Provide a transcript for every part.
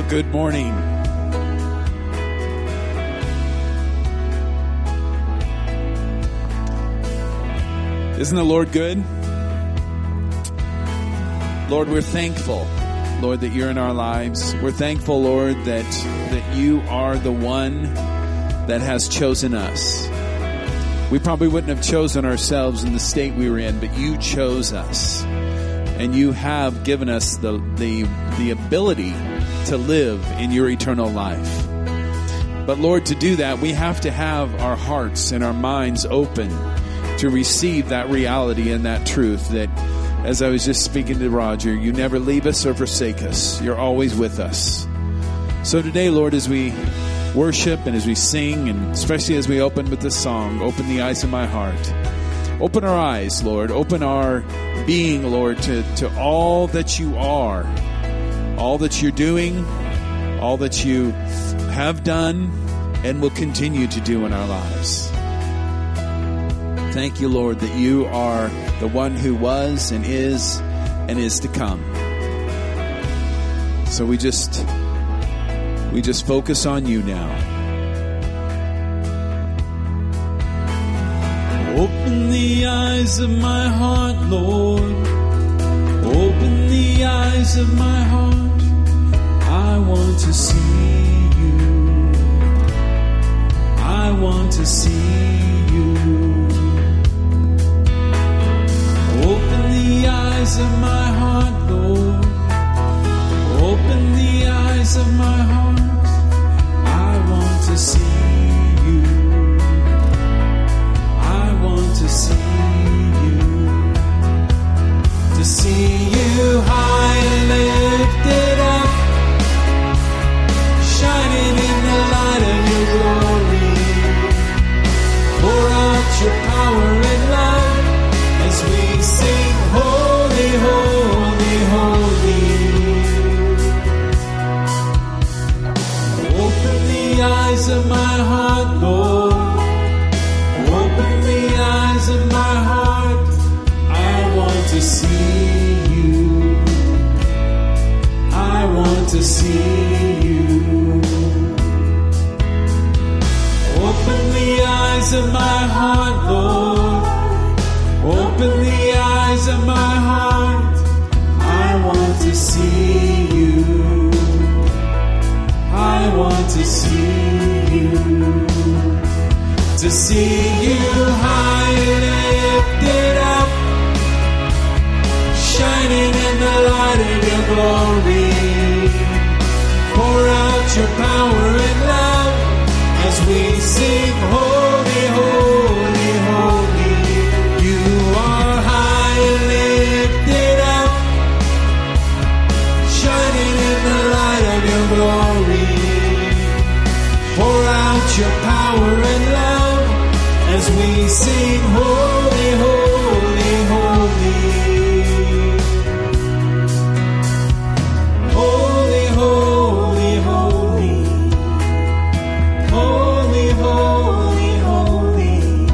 Good morning. Isn't the Lord good? Lord, we're thankful, Lord, that you're in our lives. We're thankful, Lord, that you are the one that has chosen us. We probably wouldn't have chosen ourselves in the state we were in, but you chose us. And you have given us the ability to live in your eternal life. But Lord, to do that, we have to have our hearts and our minds open to receive that reality and that truth that, as I was just speaking to Roger, you never leave us or forsake us. You're always with us. So today, Lord, as we worship and as we sing, and especially as we open with this song, open the eyes of my heart. Open our eyes, Lord. Open our being, Lord, to all that you are, all that you're doing, all that you have done and will continue to do in our lives. Thank you, Lord, that you are the one who was and is to come. So we just focus on you now. Open the eyes of my heart, Lord. Open the eyes of my heart. I want to see you. I want to see you. Open the eyes of my heart, Lord. Open the eyes of my heart. I want to see you. To see you high and lifted up, shining in the light of your glory. Pour out your power and love as we sing, holy, holy, holy. Open the eyes of my heart, Lord. Open the eyes of my heart. I want to see you. I want to see you. Open the eyes of my heart, Lord. Open the eyes of my heart. I want to see you. I want to see you. To see you high and lifted up, shining in the light of your glory. Pour out your power and love as we sing, holy, holy, holy. You are high and lifted up, shining in the light of your glory. Pour out your power and love as we sing, holy, holy, holy. Holy, holy, holy. Holy, holy, holy.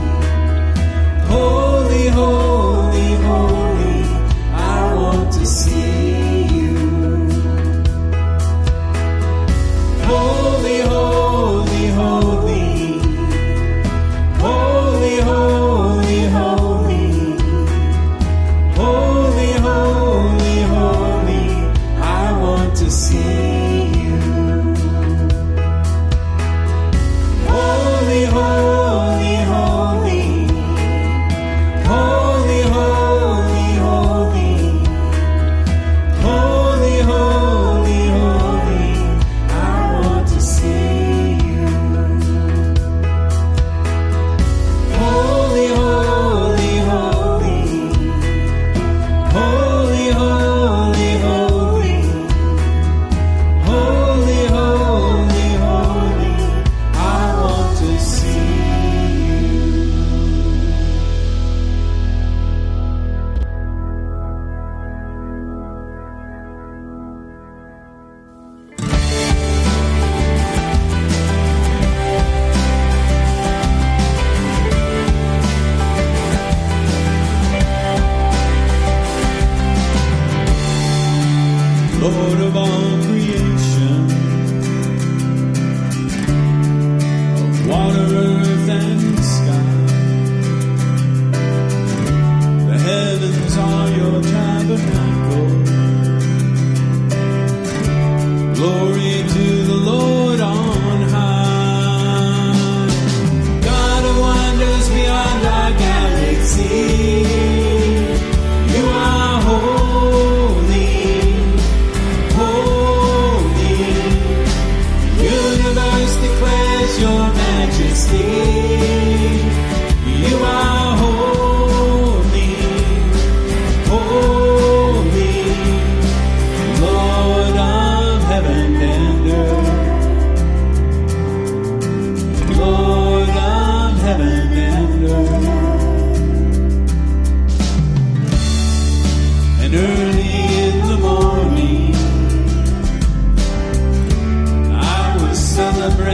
Holy, holy, holy. I want to see you. Holy, holy, holy. Holy, holy, holy.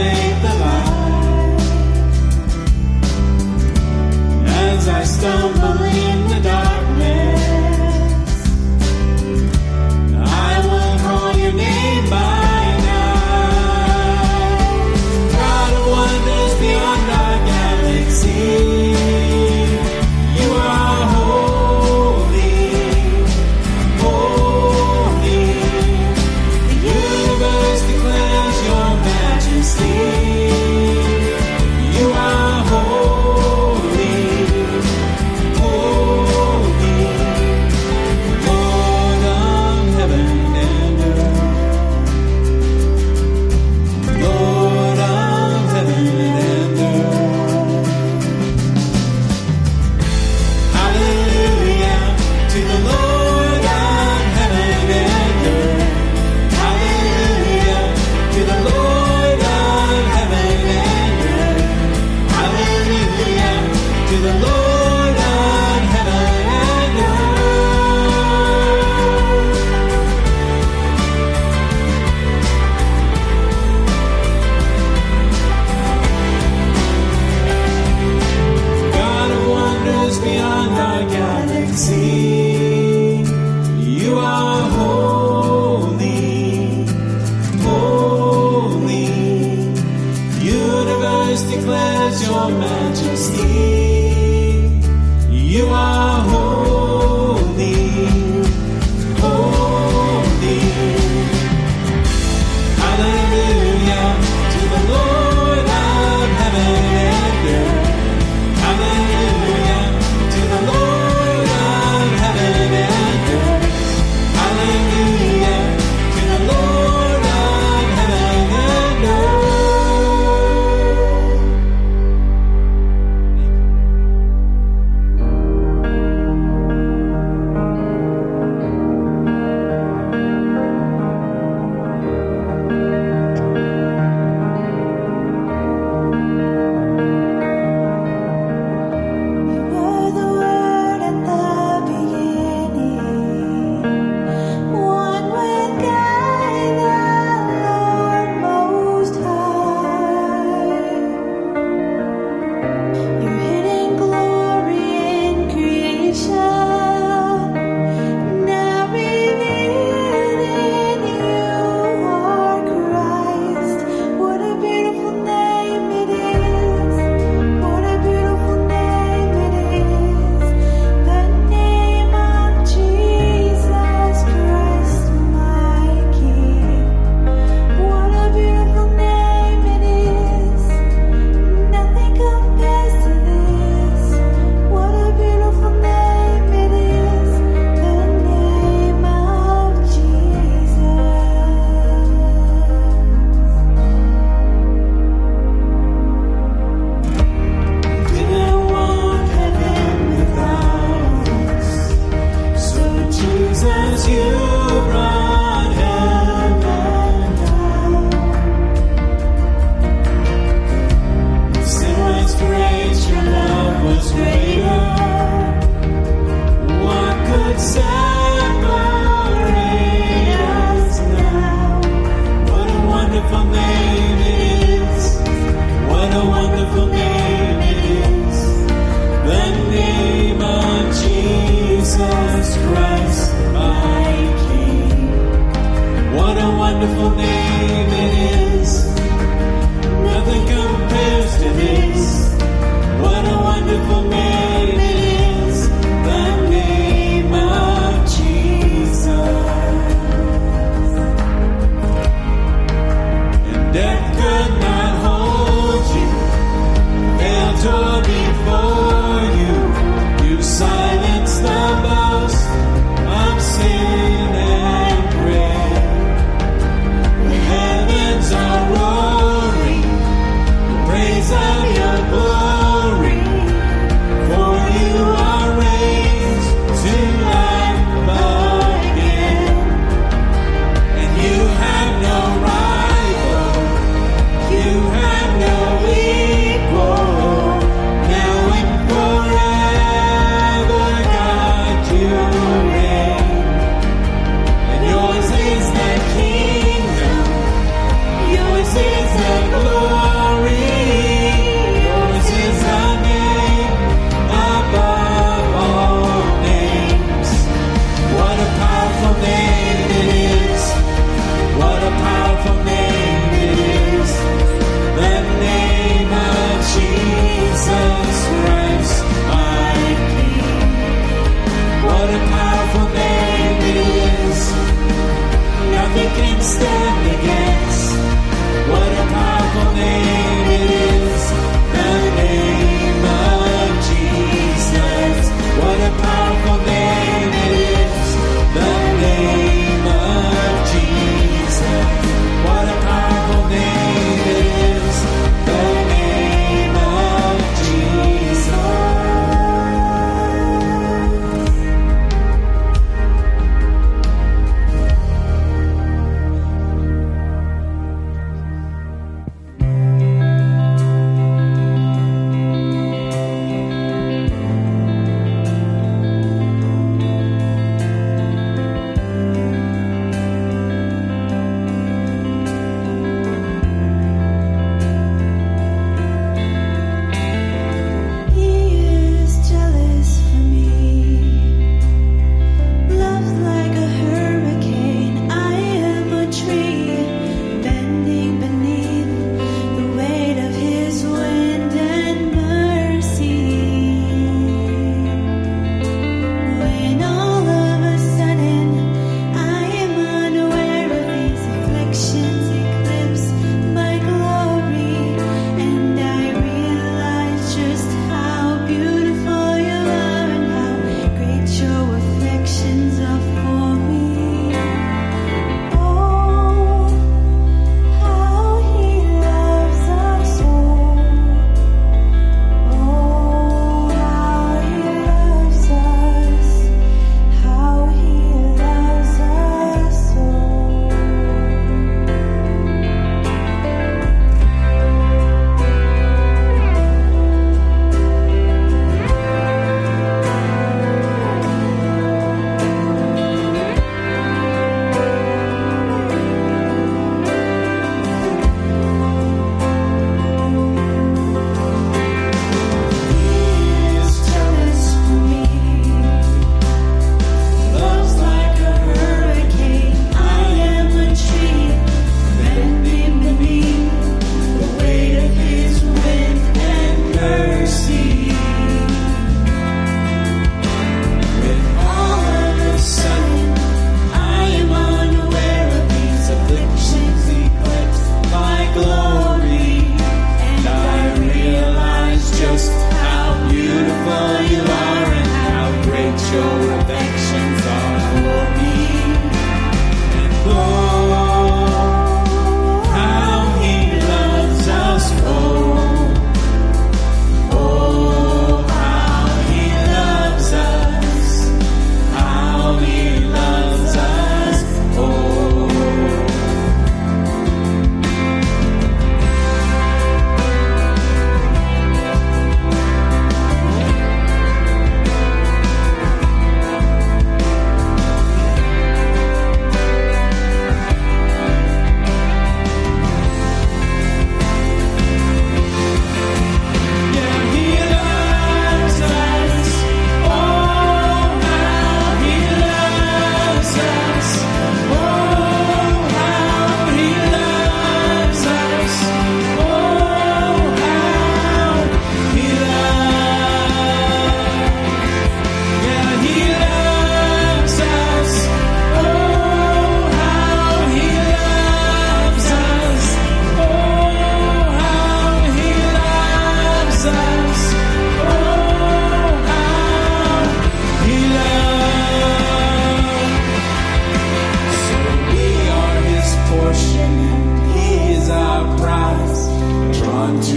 break the light. As I stumble in the darkness, I will call your name by night. God of wonders beyond our galaxy, you are holy, holy. The universe declares your majesty. You are holy, holy. Lord of heaven and earth, Lord of heaven and earth. Hallelujah to the Lord of heaven and earth. Hallelujah to the Lord of heaven and earth. Hallelujah to the Lord of heaven and earth. God of wonders beyond our galaxy, you are holy, holy. Universe declares your majesty. You are holy, holy. Hallelujah to the Lord of heaven and earth. Hallelujah to the Lord of heaven and earth. Hallelujah to the Lord of heaven and earth. You were the Word at the beginning, one with God, the Lord Most High. Your hidden glory in creation, now revealed in you are Christ. What a beautiful name it is! What a beautiful name it is! The name of Jesus Christ, my King. What a beautiful name it is! Nothing compares to this. What a beautiful name it is! The name of Jesus. Didn't want heaven without us, so Jesus, you brought heaven down. Sin was great, your love was greater. What could separate us now? What a wonderful name it is! What a wonderful name it is! The name of Jesus Christ, my King. What a wonderful name it is! Nothing compares to this. What a wonderful name it is! The name of Jesus. And death could not hold you, failed to before you. You silenced the boast of sin and grave. The heavens are roaring, the praise of your glory. For you are raised to life again, and you have no rival, you have no equal. Now and forever, God, you reign. And yours is the kingdom, yours is the glory.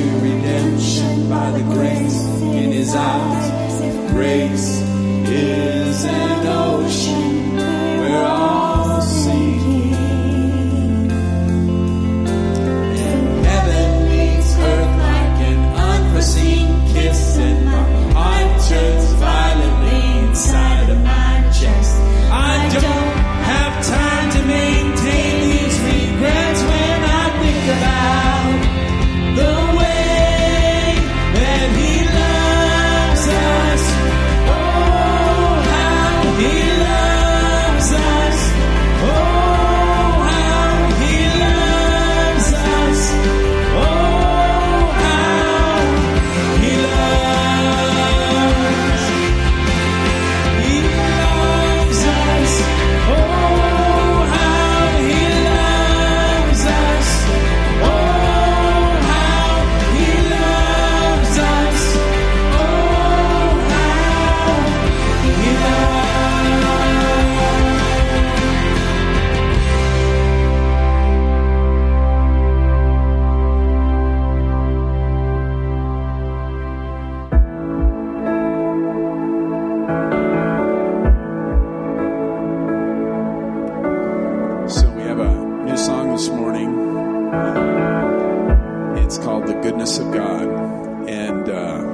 redemption by the grace in His eyes. If grace is an ocean, we're all sinking. And heaven meets earth like an unforeseen kiss, and my heart turns violently inside of my chest. I don't have time to maintain these regrets when I think about the way that He loves us. Oh, how He loves us. Oh, how He loves us. Oh, how He loves. He loves us. Oh, how He loves us. Oh, how He loves us. Oh, how He So we have a new song this morning. It's called "The Goodness of God," and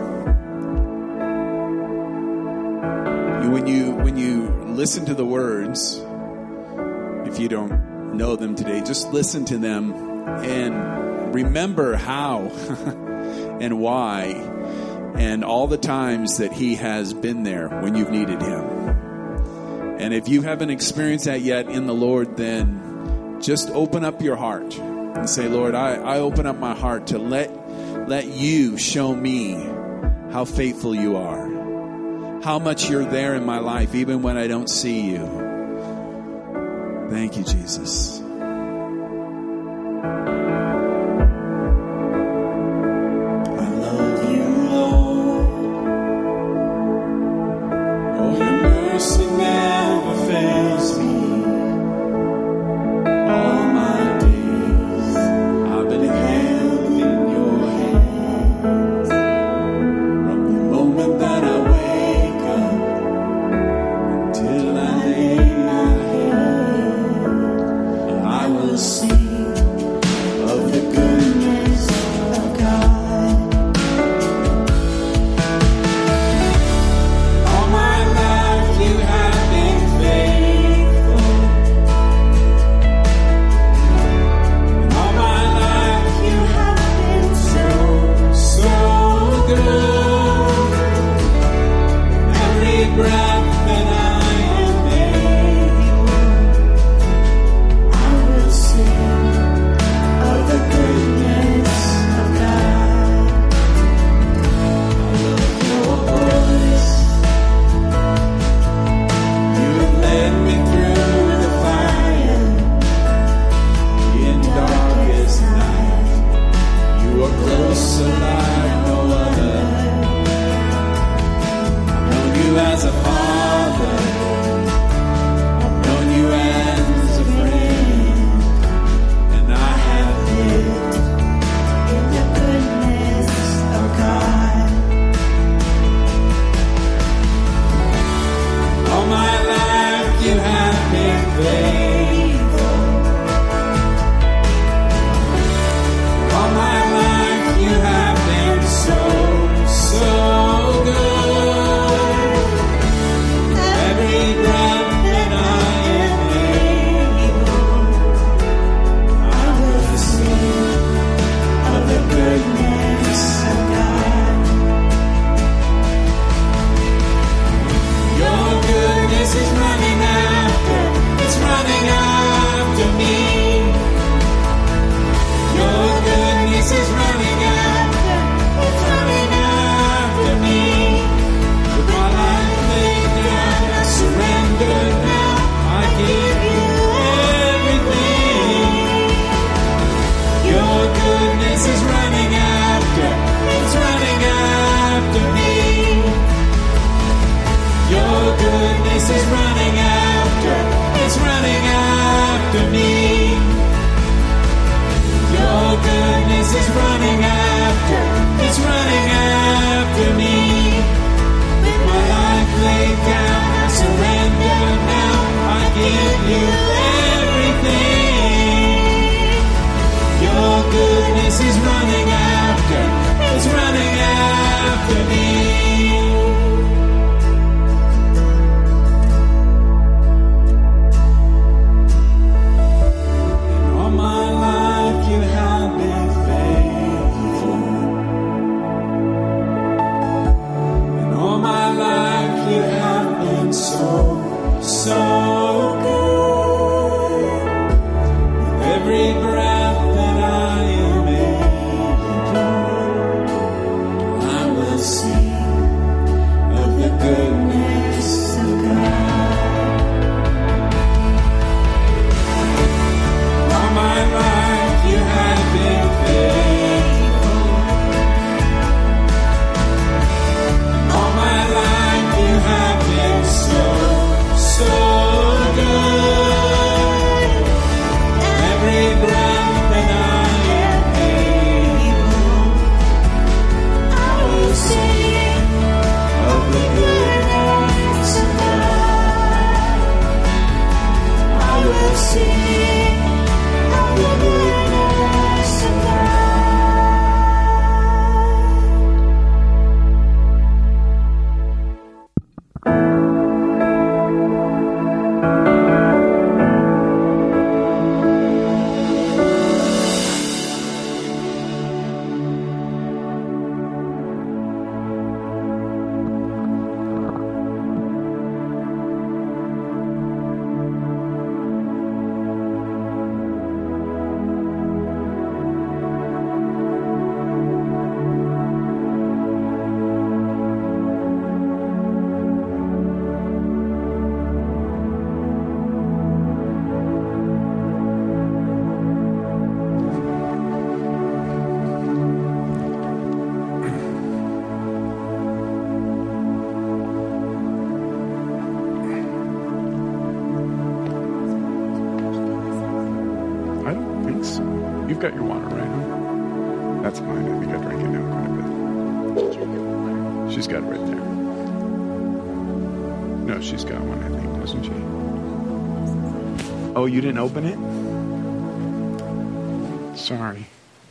when you listen to the words, if you don't know them today, just listen to them and remember how and why, and all the times that He has been there when you've needed Him. And if you haven't experienced that yet in the Lord, then just open up your heart and say, Lord, I open up my heart to let you show me how faithful you are, how much you're there in my life, even when I don't see you. Thank you, Jesus. I love you, Lord. Oh, your mercy never fails me. All my days I've been held in your hands. From the moment that I wake up until I lay my head, You've got your water, right? Huh? That's fine. I think I drank it now quite a bit. She's got it right there. No, she's got one, I think, doesn't she? Oh, you didn't open it? Sorry.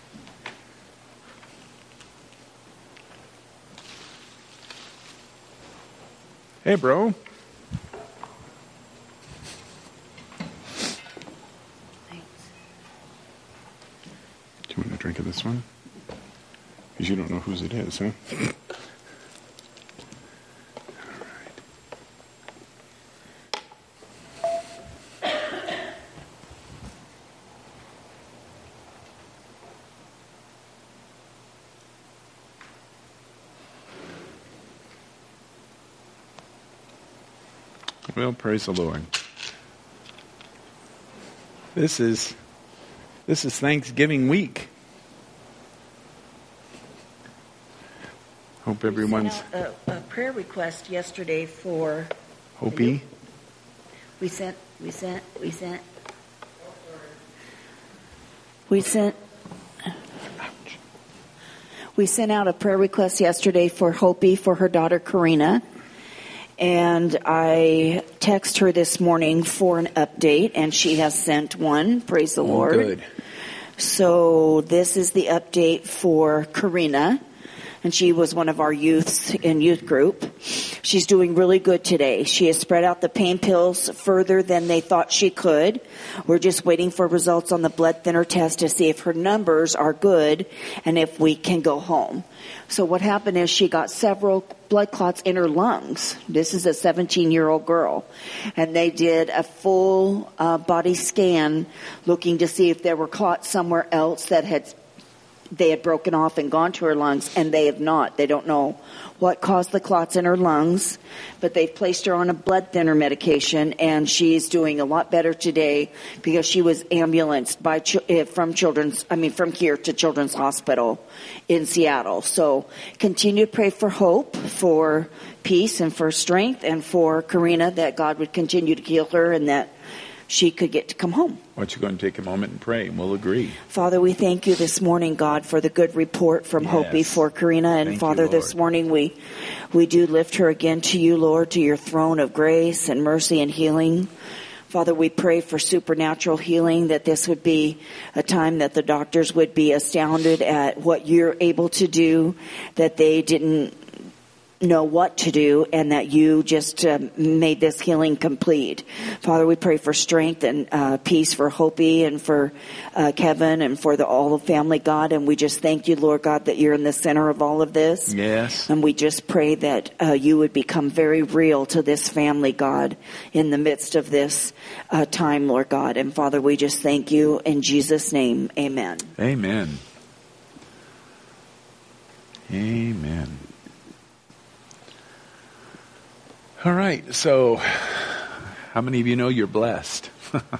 Hey, bro. Do you want a drink of this one? Because you don't know whose it is, huh? Well, praise the Lord. This is Thanksgiving week. Hope everyone's We sent out a prayer request yesterday for Hopi. we sent out a prayer request yesterday for Hopi for her daughter Karina. And I text her this morning for an update, and she has sent one. Praise the Lord. Good. So this is the update for Karina, and she was one of our youths in youth group. She's doing really good today. She has spread out the pain pills further than they thought she could. We're just waiting for results on the blood thinner test to see if her numbers are good and if we can go home. So what happened is she got several blood clots in her lungs. This is a 17-year-old girl. And they did a full body scan looking to see if there were clots somewhere else that they had broken off and gone to her lungs, and they have not. They don't know what caused the clots in her lungs, but they've placed her on a blood thinner medication, and she's doing a lot better today because she was ambulanced from here to Children's Hospital in Seattle. So continue to pray for hope, for peace, and for strength, and for Karina, that God would continue to heal her and that she could get to come home. Why don't you go and take a moment and pray, and we'll agree. Father, we thank you this morning, God, for the good report from Hopi for Karina. And Thank Father, you, this Lord. morning we do lift her again to you, Lord, to your throne of grace and mercy and healing. Father, we pray for supernatural healing, that this would be a time that the doctors would be astounded at what you're able to do, that they didn't know what to do, and that you just made this healing complete. Father, we pray for strength and peace for Hopi and for Kevin and for all the family, God. And we just thank you, Lord God, that you're in the center of all of this. Yes. And we just pray that you would become very real to this family, God, in the midst of this time, Lord God. And Father, we just thank you in Jesus' name. Amen. Amen. Amen. All right, so how many of you know you're blessed?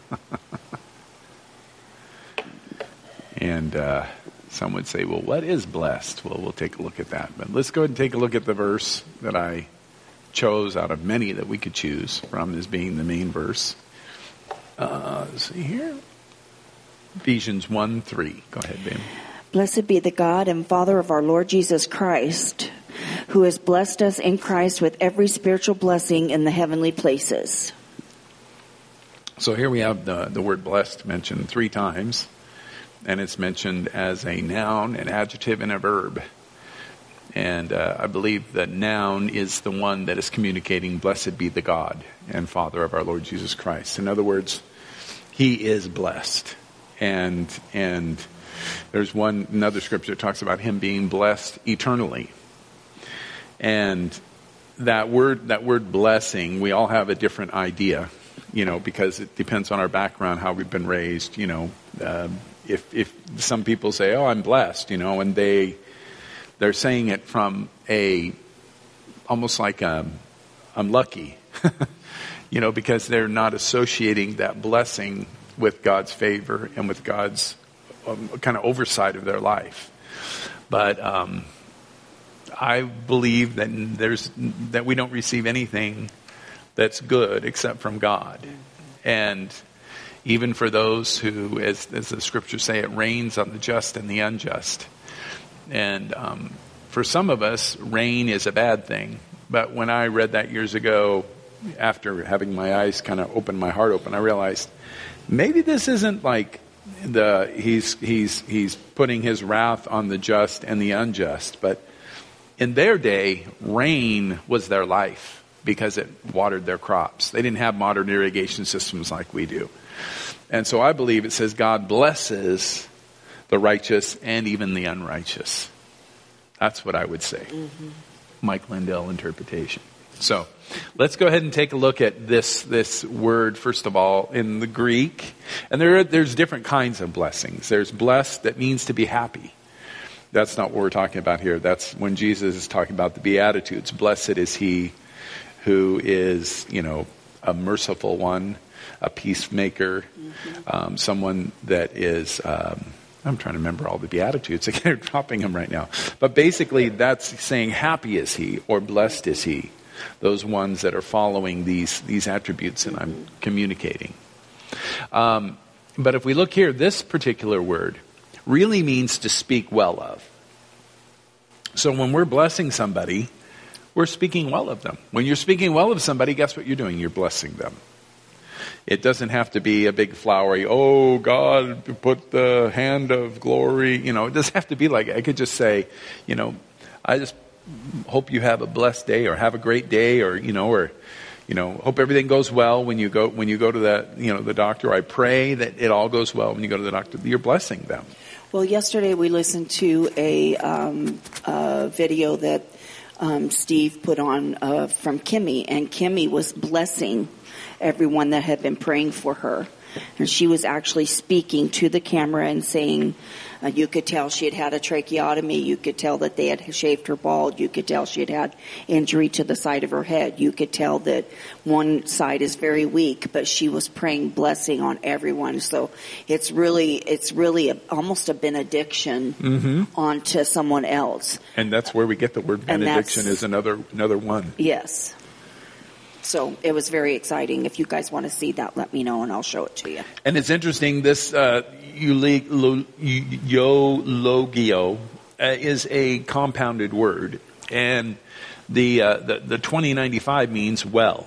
And some would say, well, what is blessed? Well, we'll take a look at that. But let's go ahead and take a look at the verse that I chose out of many that we could choose from as being the main verse. Let's see here. Ephesians 1:3. Go ahead, babe. Blessed be the God and Father of our Lord Jesus Christ, who has blessed us in Christ with every spiritual blessing in the heavenly places. So here we have the word blessed mentioned 3 times, and it's mentioned as a noun, an adjective, and a verb. And I believe that noun is the one that is communicating, blessed be the God and Father of our Lord Jesus Christ. In other words, he is blessed. And there's another scripture that talks about him being blessed eternally. And that word blessing, we all have a different idea, because it depends on our background, how we've been raised, if some people say, oh, I'm blessed, and they're saying it from almost like I'm lucky, because they're not associating that blessing with God's favor and with God's kind of oversight of their life. But I believe that we don't receive anything that's good except from God. And, even for those who, as the scriptures say, it rains on the just and the unjust. And for some of us, rain is a bad thing. But when I read that years ago, after having my eyes kind of open, my heart open, I realized maybe this isn't like he's putting his wrath on the just and the unjust. But in their day, rain was their life because it watered their crops. They didn't have modern irrigation systems like we do. And so I believe it says God blesses the righteous and even the unrighteous. That's what I would say. Mm-hmm. Mike Lindell interpretation. So let's go ahead and take a look at this word, first of all, in the Greek. And there's different kinds of blessings. There's blessed that means to be happy. That's not what we're talking about here. That's when Jesus is talking about the Beatitudes. Blessed is he who is, a merciful one, a peacemaker, someone that is... I'm trying to remember all the Beatitudes. They're dropping them right now. But basically, that's saying happy is he or blessed is he. Those ones that are following these attributes that I'm communicating. But if we look here, this particular word really means to speak well of. So when we're blessing somebody, we're speaking well of them. When you're speaking well of somebody, guess what you're doing? You're blessing them. It doesn't have to be a big flowery, oh, God, put the hand of glory. It doesn't have to be like, I could just say, I just hope you have a blessed day or have a great day or hope everything goes well when you go to the doctor. I pray that it all goes well when you go to the doctor. You're blessing them. Well, yesterday we listened to a video that Steve put on from Kimmy, and Kimmy was blessing everyone that had been praying for her. And she was actually speaking to the camera and saying, you could tell she had had a tracheotomy. You could tell that they had shaved her bald. You could tell she had had injury to the side of her head. You could tell that one side is very weak, but she was praying blessing on everyone. So it's really almost a benediction onto someone else. And that's where we get the word benediction is another one. Yes. So it was very exciting. If you guys want to see that, let me know and I'll show it to you. And it's interesting, this eulogio is a compounded word. And the 2095 means well.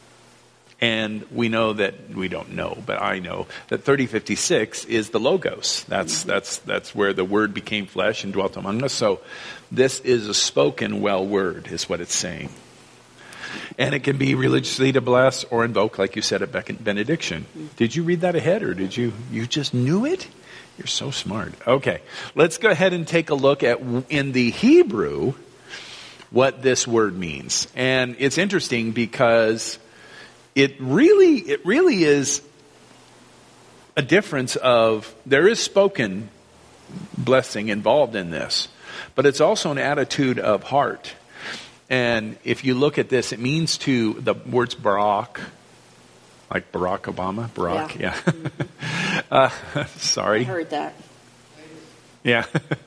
And we know that, we don't know, but I know that 3056 is the Logos. That's where the word became flesh and dwelt among us. So this is a spoken well word, is what it's saying. And it can be religiously to bless or invoke, like you said, a benediction. Did you read that ahead, or did you just knew it? You're so smart. Okay, let's go ahead and take a look at, in the Hebrew, what this word means. And it's interesting because it really is a difference of, there is spoken blessing involved in this, but it's also an attitude of heart. And if you look at this, it means the words Barak, like Barack Obama, Barack, yeah. Sorry. I heard that. Yeah.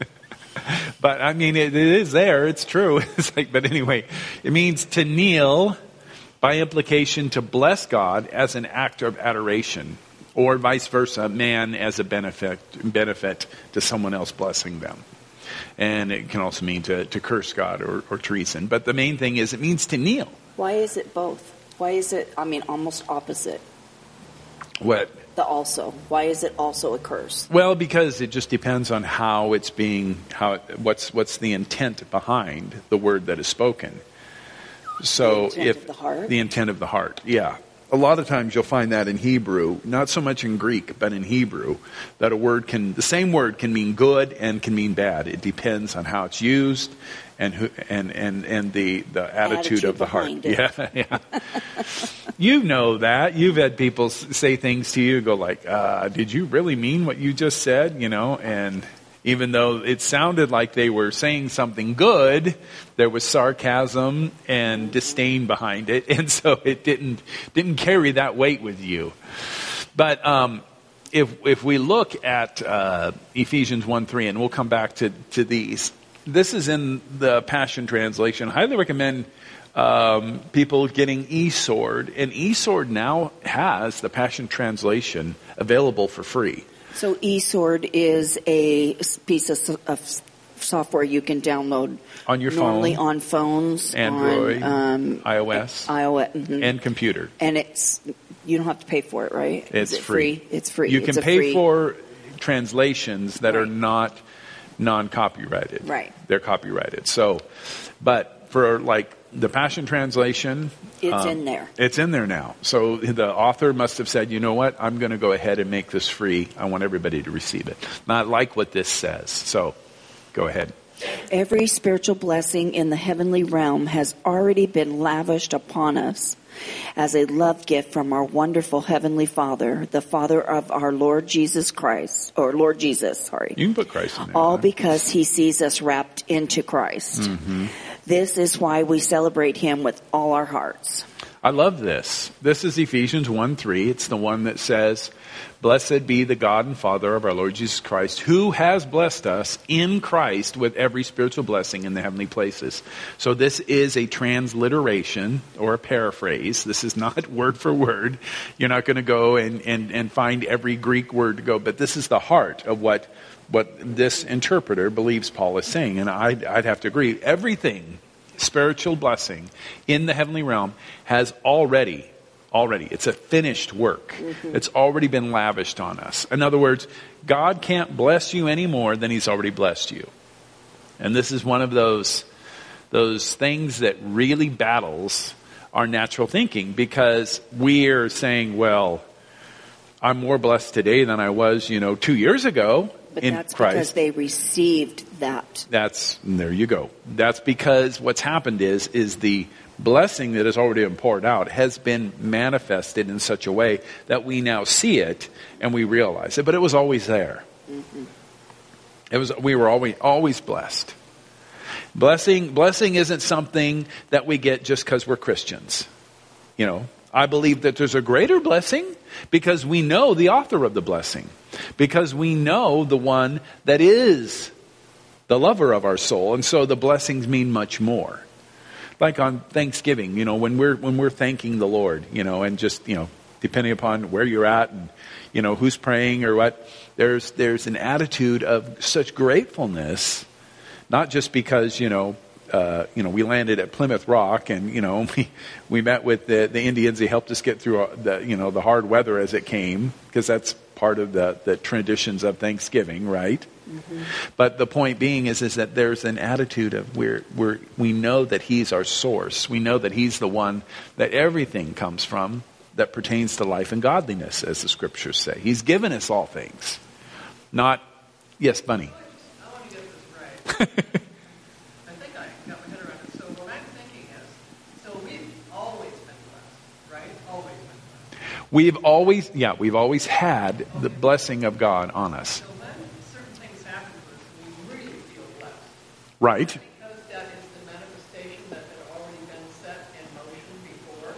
But I mean, it is there, it's true. It's like, but anyway, it means to kneel, by implication to bless God as an act of adoration, or vice versa, man as a benefit to someone else blessing them. And it can also mean to curse God or treason. But the main thing is it means to kneel. Why is it both? Why is it, almost opposite? What? The also. Why is it also a curse? Well, because it just depends on how it's being, what's the intent behind the word that is spoken. So the intent of the heart? The intent of the heart, yeah. A lot of times you'll find that in Hebrew, not so much in Greek, but in Hebrew, that the same word can mean good and can mean bad. It depends on how it's used and the attitude of the heart. Yeah. You know that. You've had people say things to you, go like, did you really mean what you just said? And even though it sounded like they were saying something good, there was sarcasm and disdain behind it, and so it didn't carry that weight with you. But if we look at Ephesians 1:3, and we'll come back to these. This is in the Passion Translation. I highly recommend people getting eSword. And eSword now has the Passion Translation available for free. So eSword is a piece of software you can download On your normally phone, on phones, Android, on iOS, iOS, and computer. and you don't have to pay for it, right? It's Is it free. It's free. You It's can a pay free- for translations that are Right. not non-copyrighted. Right. They're copyrighted. So, but for like the Passion Translation, It's in there. It's in there now. So the author must have said, you know what, I'm going to go ahead and make this free. I want everybody to receive it. Not like what this says. So go ahead. Every spiritual blessing in the heavenly realm has already been lavished upon us as a love gift from our wonderful Heavenly Father, the Father of our Lord Jesus Christ, or Lord Jesus, sorry. You can put Christ in there. All huh? because He sees us wrapped into Christ. Mm-hmm. This is why we celebrate Him with all our hearts. I love this. This is Ephesians 1:3. It's the one that says, "Blessed be the God and Father of our Lord Jesus Christ, who has blessed us in Christ with every spiritual blessing in the heavenly places." So this is a transliteration or a paraphrase. This is not word for word. You're not going to go and find every Greek word to go, but this is the heart of what this interpreter believes Paul is saying. And I'd have to agree. Everything spiritual blessing in the heavenly realm has already, it's a finished work. Mm-hmm. It's already been lavished on us. In other words, God can't bless you any more than He's already blessed you. And this is one of those things that really battles our natural thinking, because we're saying, well, I'm more blessed today than I was, 2 years ago. But in that's Christ. because they received that. There you go. That's because what's happened is the blessing that has already been poured out has been manifested in such a way that we now see it and we realize it. But it was always there. Mm-hmm. We were always blessed. Blessing isn't something that we get just because we're Christians. I believe that there's a greater blessing because we know the author of the blessing. Because we know the one that is the lover of our soul. And so the blessings mean much more. Like on Thanksgiving, when we're thanking the Lord, and just, depending upon where you're at and, who's praying or what, there's an attitude of such gratefulness, not just because, we landed at Plymouth Rock and, we met with the Indians. They helped us get through the hard weather as it came, because that's part of the traditions of Thanksgiving, right? Mm-hmm. But the point being is that there's an attitude of we know that He's our source. We know that He's the one that everything comes from that pertains to life and godliness, as the scriptures say. He's given us all things. Not, yes, Bunny. I want to get this right. I think I got my head around it. So what I'm thinking is, so we've always been blessed, right? Always been blessed. We've always had the blessing of God on us. So when certain things happen to us, we really feel blessed. Right. Because that is the manifestation that had already been set in motion before.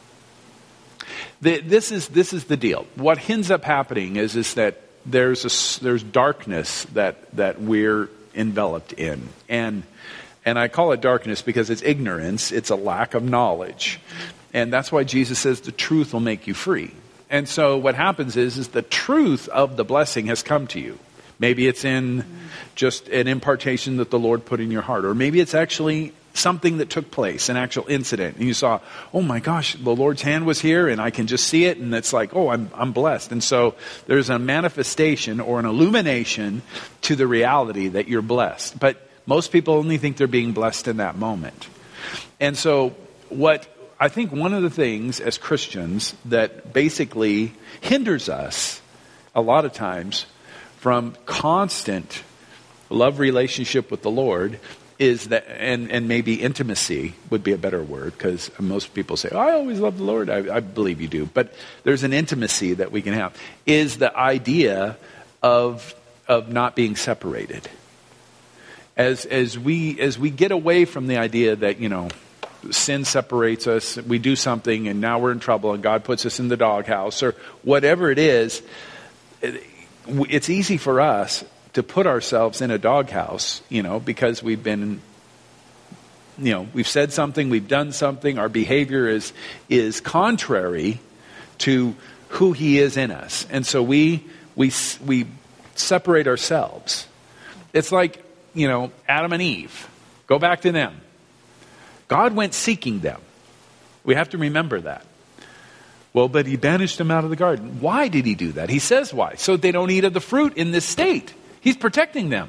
This is the deal. What ends up happening is that there's darkness that we're enveloped in, and I call it darkness because it's ignorance. It's a lack of knowledge, and that's why Jesus says the truth will make you free. And so what happens is the truth of the blessing has come to you. Maybe it's in just an impartation that the Lord put in your heart, or maybe it's actually something that took place, an actual incident, and you saw, oh my gosh, the Lord's hand was here, and I can just see it, and it's like, oh, I'm blessed. And so there's a manifestation or an illumination to the reality that you're blessed. But most people only think they're being blessed in that moment. And so what I think one of the things as Christians that basically hinders us a lot of times from constant love relationship with the Lord is that, and maybe intimacy would be a better word, because most people say, oh, I always love the Lord. I believe you do. But there's an intimacy that we can have, is the idea of not being separated. As we get away from the idea that, sin separates us, we do something and now we're in trouble and God puts us in the doghouse or whatever it is, it's easy for us to put ourselves in a doghouse, because we've been we've said something, we've done something, our behavior is contrary to who he is in us. And so we separate ourselves. It's like, Adam and Eve. Go back to them. God went seeking them. We have to remember that. Well, but he banished them out of the garden. Why did he do that? He says why. So they don't eat of the fruit in this state. He's protecting them.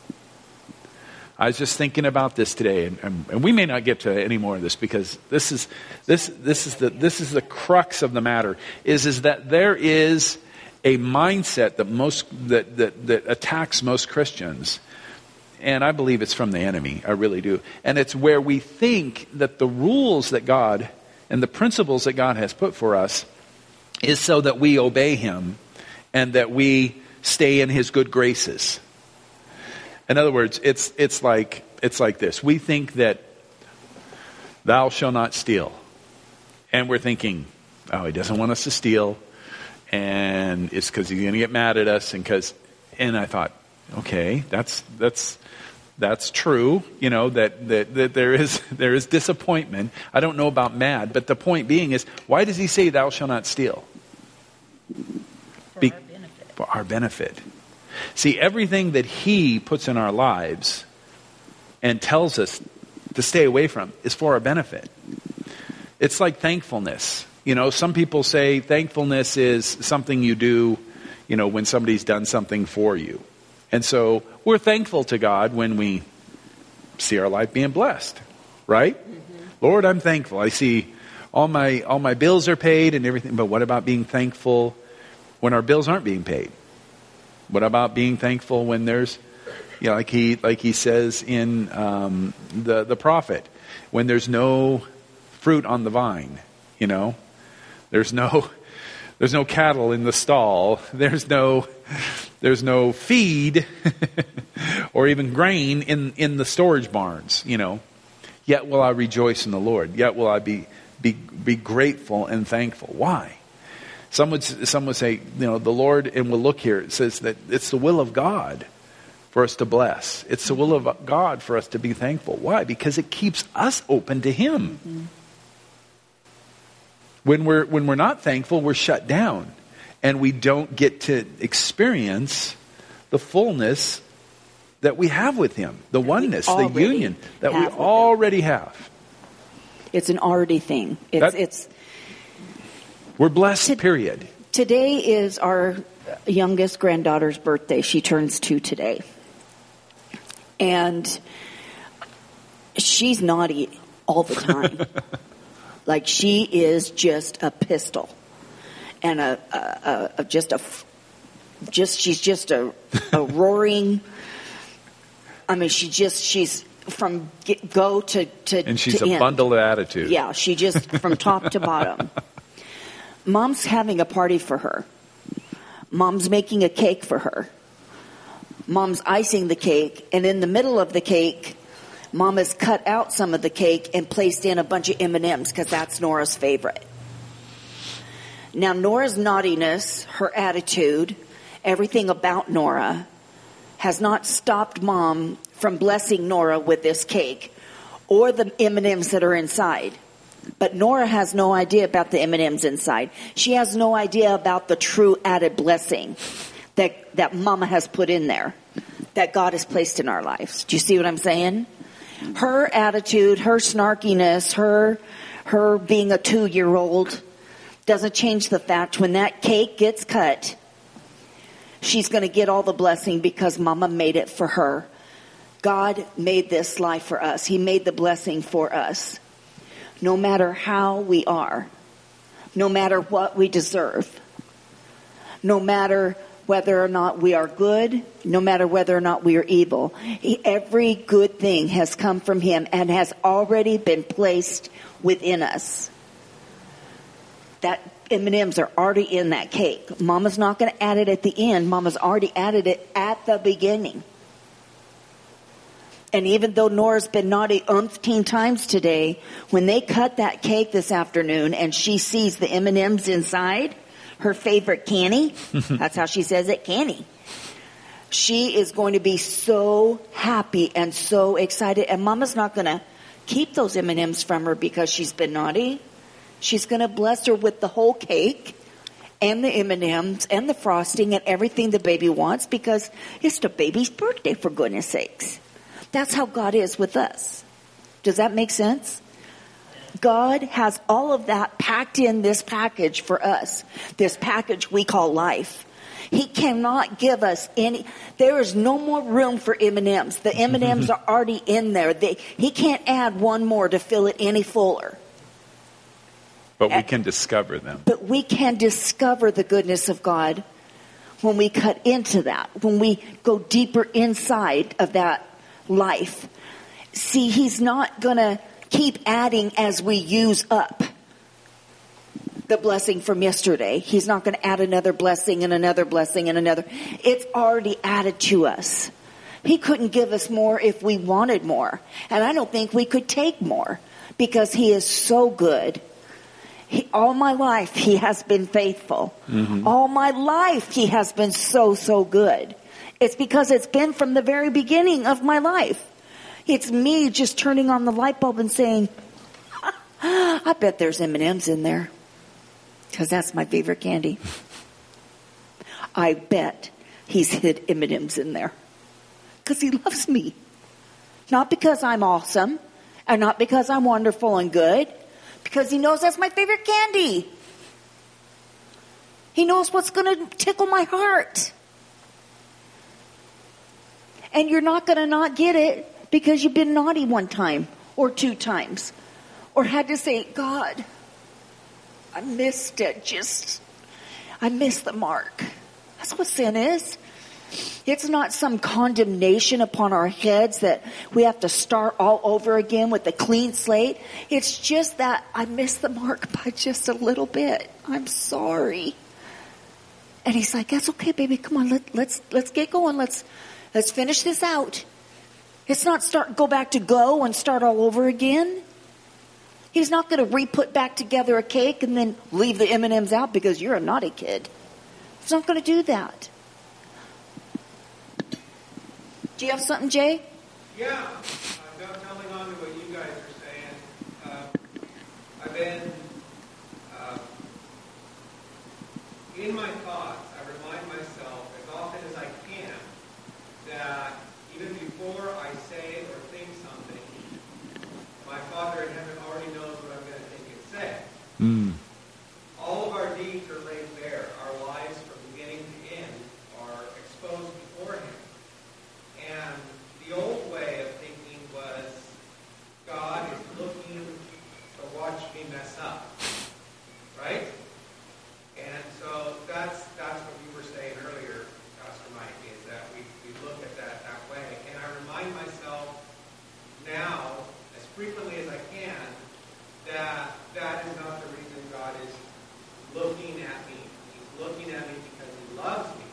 I was just thinking about this today, and we may not get to any more of this because this is the crux of the matter. Is that there is a mindset that attacks most Christians, and I believe it's from the enemy. I really do. And it's where we think that the rules that God and the principles that God has put for us is so that we obey him and that we stay in his good graces. In other words, it's like this. We think that thou shalt not steal. And we're thinking, oh, he doesn't want us to steal. And it's because he's going to get mad at us. And I thought, okay, that's true. That there is disappointment. I don't know about mad, but the point being is, why does he say thou shalt not steal? For our benefit. See, everything that he puts in our lives and tells us to stay away from is for our benefit. It's like thankfulness. Some people say thankfulness is something you do, when somebody's done something for you. And so we're thankful to God when we see our life being blessed, right? Mm-hmm. Lord, I'm thankful. I see all my bills are paid and everything. But what about being thankful when our bills aren't being paid? What about being thankful when there's, like he says in the prophet, when there's no fruit on the vine, there's no cattle in the stall, there's no feed or even grain in the storage barns, Yet will I rejoice in the Lord. Yet will I be grateful and thankful. Why? Some would say, the Lord, and we'll look here, it says that it's the will of God for us to bless. It's the will of God for us to be thankful. Why? Because it keeps us open to him. Mm-hmm. When we're not thankful, we're shut down. And we don't get to experience the fullness that we have with him. The oneness, the union that we already have. It's an already thing. We're blessed, period. Today is our youngest granddaughter's birthday. She turns 2 today. And she's naughty all the time. Like she is just a pistol. And she's just a roaring. I mean, she's from go to and she's to a end. Bundle of attitude. Yeah, she just from top to bottom. Mom's having a party for her. Mom's making a cake for her. Mom's icing the cake, and in the middle of the cake, Mom has cut out some of the cake and placed in a bunch of M&Ms because that's Nora's favorite. Now, Nora's naughtiness, her attitude, everything about Nora has not stopped Mom from blessing Nora with this cake or the M&Ms that are inside. But Nora has no idea about the M&Ms inside. She has no idea about the true added blessing that Mama has put in there, that God has placed in our lives. Do you see what I'm saying? Her attitude, her snarkiness, her being a 2-year-old doesn't change the fact when that cake gets cut, she's going to get all the blessing because Mama made it for her. God made this life for us. He made the blessing for us. No matter how we are, no matter what we deserve, no matter whether or not we are good, no matter whether or not we are evil, every good thing has come from him and has already been placed within us. That M&Ms are already in that cake. Mama's not going to add it at the end. Mama's already added it at the beginning. And even though Nora's been naughty umpteen times today, when they cut that cake this afternoon and she sees the M&Ms inside, her favorite candy, that's how she says it, candy. She is going to be so happy and so excited. And Mama's not going to keep those M&Ms from her because she's been naughty. She's going to bless her with the whole cake and the M&Ms and the frosting and everything the baby wants because it's the baby's birthday, for goodness sakes. That's how God is with us. Does that make sense? God has all of that packed in this package for us, this package we call life. He cannot give us any. There is no more room for M&Ms. The M&Ms are already in there. He can't add one more to fill it any fuller. But we can discover them. But we can discover the goodness of God when we cut into that, when we go deeper inside of that life. See, he's not going to keep adding as we use up the blessing from yesterday. He's not going to add another blessing and another blessing and another. It's already added to us. He couldn't give us more if we wanted more. And I don't think we could take more because he is so good. All my life, he has been faithful. Mm-hmm. All my life, he has been so, so good. It's because it's been from the very beginning of my life. It's me just turning on the light bulb and saying, I bet there's M&Ms in there. Because that's my favorite candy. I bet he's hid M&Ms in there. Because he loves me. Not because I'm awesome. And not because I'm wonderful and good. Because he knows that's my favorite candy. He knows what's going to tickle my heart. And you're not going to not get it because you've been naughty one time or two times. Or had to say, God, I missed it. I missed the mark. That's what sin is. It's not some condemnation upon our heads that we have to start all over again with a clean slate. It's just that I missed the mark by just a little bit. I'm sorry. And he's like, that's okay, baby. Come on, let's get going. Let's finish this out. It's not go back to go and start all over again. He's not going to re-put back together a cake and then leave the M&Ms out because you're a naughty kid. He's not going to do that. Do you have something, Jay? Yeah, coming on to what you guys are saying. I've been in my thoughts. I remind myself as often as I can that even before I say or think something, my Father in heaven already knows what I'm going to think and say. Mm. All of our deeds are laid bare. Our lives from beginning to end are exposed before Him. And the old way of thinking was, God is looking to watch me mess up. Right? And so that's what you were saying earlier, Pastor Mike, is that we look at that way. And I remind myself now, as frequently as I can, that is not the reason God is looking at me. He's looking at me because He loves me.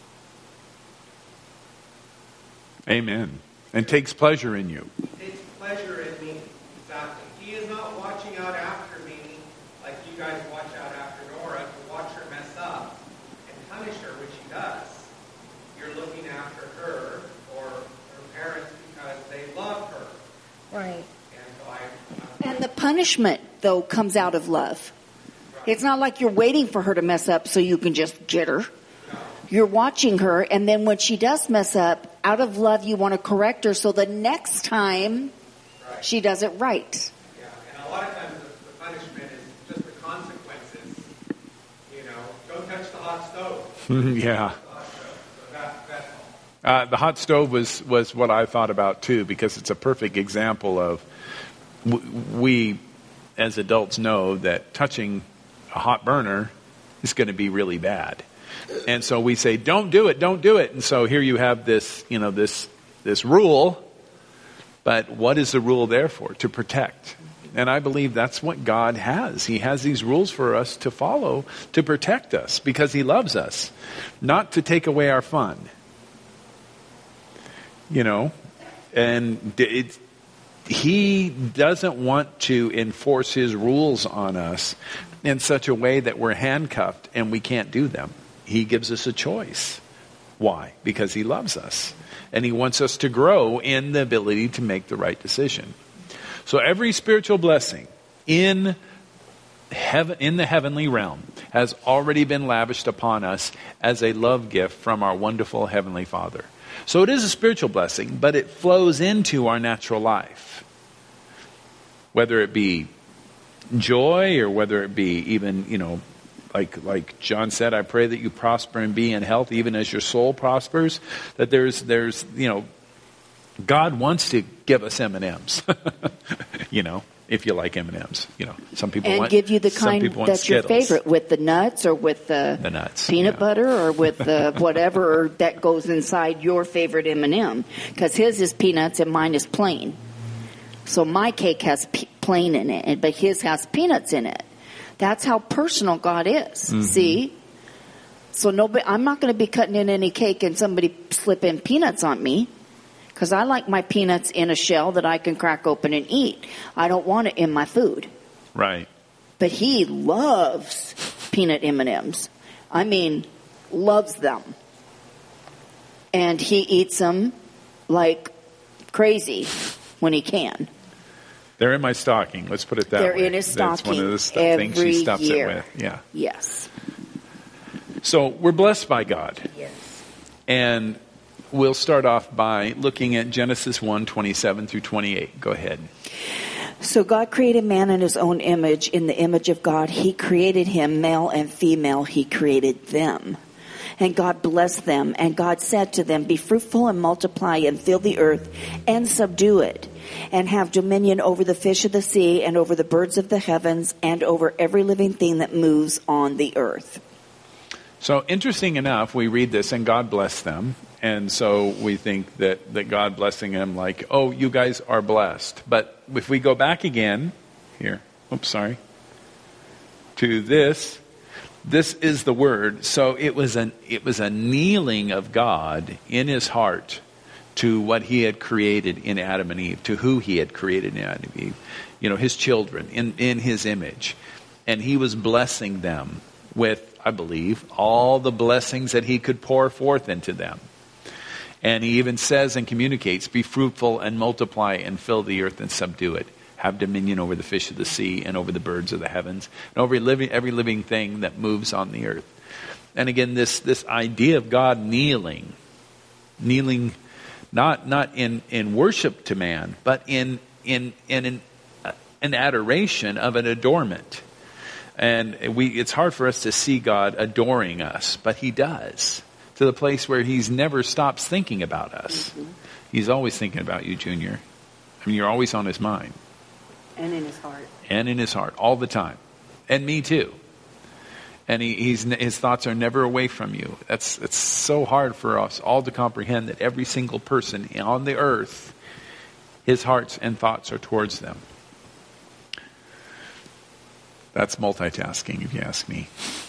Amen. And takes pleasure in you. He takes pleasure in me. Exactly. He is not watching out after me like you guys watch out after Nora to watch her mess up and punish her, which He does. You're looking after her or her parents because they love her. Right. And so and the punishment, though, comes out of love. Right. It's not like you're waiting for her to mess up so you can just get her. No. You're watching her, and then when she does mess up, out of love, you want to correct her so the next time Right. she does it right. Yeah, and a lot of times the punishment is just the consequences. You know, don't touch the hot stove. Yeah. So that's all. The hot stove was what I thought about too, because it's a perfect example of we as adults know that touching a hot burner is going to be really bad. And so we say, don't do it. And so here you have this, this rule. But what is the rule there for? To protect. And I believe that's what God has. He has these rules for us to follow to protect us because He loves us, not to take away our fun. And He doesn't want to enforce His rules on us in such a way that we're handcuffed and we can't do them. He gives us a choice. Why? Because He loves us. And He wants us to grow in the ability to make the right decision. So every spiritual blessing in heaven, in the heavenly realm, has already been lavished upon us as a love gift from our wonderful Heavenly Father. So it is a spiritual blessing, but it flows into our natural life. Whether it be joy or whether it be even, like John said, I pray that you prosper and be in health even as your soul prospers. That there's God wants to give us M&Ms, if you like M&Ms. Some people want, give you the some kind people want that's your Skittles. favorite, with the nuts or with the nuts, peanut yeah. butter or with the whatever that goes inside your favorite M&M. Because his is peanuts and mine is plain. So my cake has plain in it, but his has peanuts in it. That's how personal God is. Mm-hmm. See? So I'm not going to be cutting in any cake and somebody slip in peanuts on me. Because I like my peanuts in a shell that I can crack open and eat. I don't want it in my food. Right. But he loves peanut M&Ms. I mean, loves them. And he eats them like crazy when he can. They're in my stocking. Let's put it that They're way. in his That's stocking one of the things she every stuffs year. it with. Yeah. Yes. So we're blessed by God. Yes. And we'll start off by looking at Genesis 1:27 through 28. Go ahead. So God created man in his own image. In the image of God, he created him, male and female, he created them. And God blessed them. And God said to them, be fruitful and multiply and fill the earth and subdue it. And have dominion over the fish of the sea and over the birds of the heavens and over every living thing that moves on the earth. So interesting enough, we read this and God blessed them. And so we think that God blessing them like, oh, you guys are blessed. But if we go back again, to this is the word. So it was a kneeling of God in his heart to what he had created in Adam and Eve, to who he had created in Adam and Eve, his children in his image. And he was blessing them with, I believe, all the blessings that he could pour forth into them. And he even says and communicates, be fruitful and multiply and fill the earth and subdue it. Have dominion over the fish of the sea and over the birds of the heavens and over every living thing that moves on the earth. And again, this idea of God kneeling not in worship to man, but in an adoration of an adornment. And it's hard for us to see God adoring us, but he does, to the place where he's never stops thinking about us. Mm-hmm. He's always thinking about you, Junior. I mean, you're always on his mind. And in his heart. And in his heart, all the time. And me too. And his thoughts are never away from you. It's so hard for us all to comprehend that every single person on the earth, his hearts and thoughts are towards them. That's multitasking, if you ask me.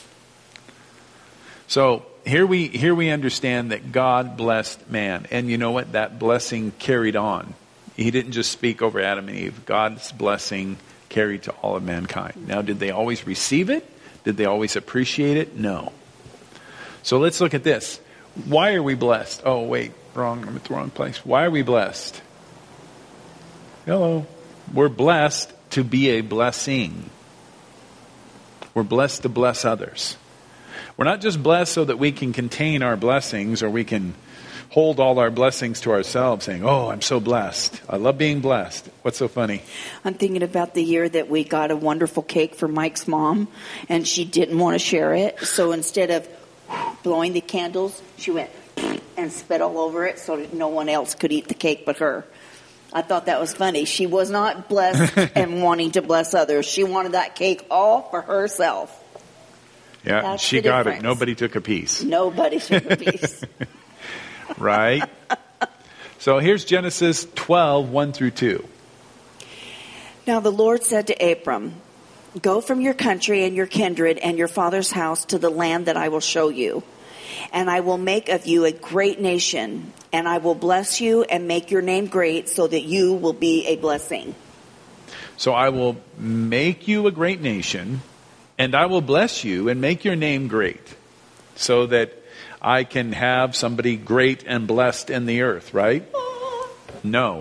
So here we understand that God blessed man. And you know what? That blessing carried on. He didn't just speak over Adam and Eve. God's blessing carried to all of mankind. Now, did they always receive it? Did they always appreciate it? No. So let's look at this. Why are we blessed? Oh, wait, I'm at the wrong place. Why are we blessed? Hello. We're blessed to be a blessing. We're blessed to bless others. We're not just blessed so that we can contain our blessings or we can hold all our blessings to ourselves saying, oh, I'm so blessed. I love being blessed. What's so funny? I'm thinking about the year that we got a wonderful cake for Mike's mom, and she didn't want to share it. So instead of blowing the candles, she went and spit all over it so that no one else could eat the cake but her. I thought that was funny. She was not blessed and wanting to bless others. She wanted that cake all for herself. Yeah, That's she the got difference. it. Nobody took a piece. Nobody took a piece. Right? So here's Genesis 12, 1 through 2. Now the Lord said to Abram, go from your country and your kindred and your father's house to the land that I will show you. And I will make of you a great nation, and I will bless you and make your name great so that you will be a blessing. So I will make you a great nation, and I will bless you and make your name great so that I can have somebody great and blessed in the earth, right? No.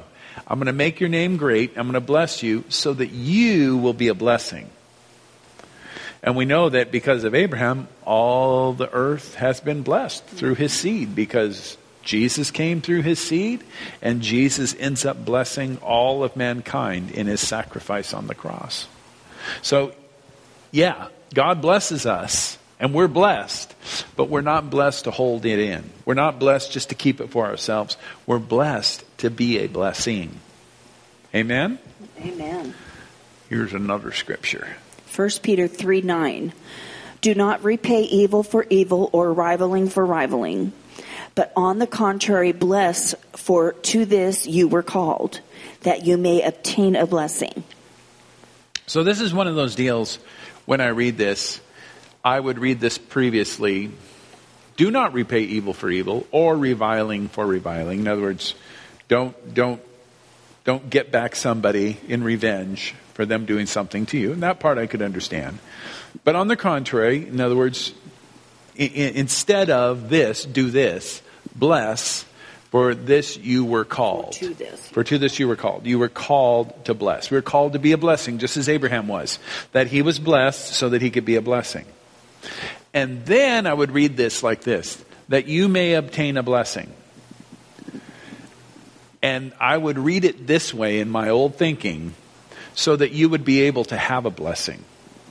I'm going to make your name great. I'm going to bless you so that you will be a blessing. And we know that because of Abraham, all the earth has been blessed through his seed, because Jesus came through his seed, and Jesus ends up blessing all of mankind in his sacrifice on the cross. So, yeah, God blesses us, and we're blessed, but we're not blessed to hold it in. We're not blessed just to keep it for ourselves. We're blessed to be a blessing. Amen? Amen. Here's another scripture. 1 Peter 3:9. Do not repay evil for evil or rivaling for rivaling, but on the contrary bless, for to this you were called, that you may obtain a blessing. So this is one of those deals, when I read this, I would read this previously. Do not repay evil for evil or reviling for reviling. In other words, don't get back somebody in revenge for them doing something to you. And that part I could understand. But on the contrary, in other words, instead of this, do this. Bless, for this you were called. For to this you were called. You were called to bless. We were called to be a blessing, just as Abraham was. That he was blessed so that he could be a blessing. And then I would read this like this. That you may obtain a blessing. And I would read it this way in my old thinking, so that you would be able to have a blessing.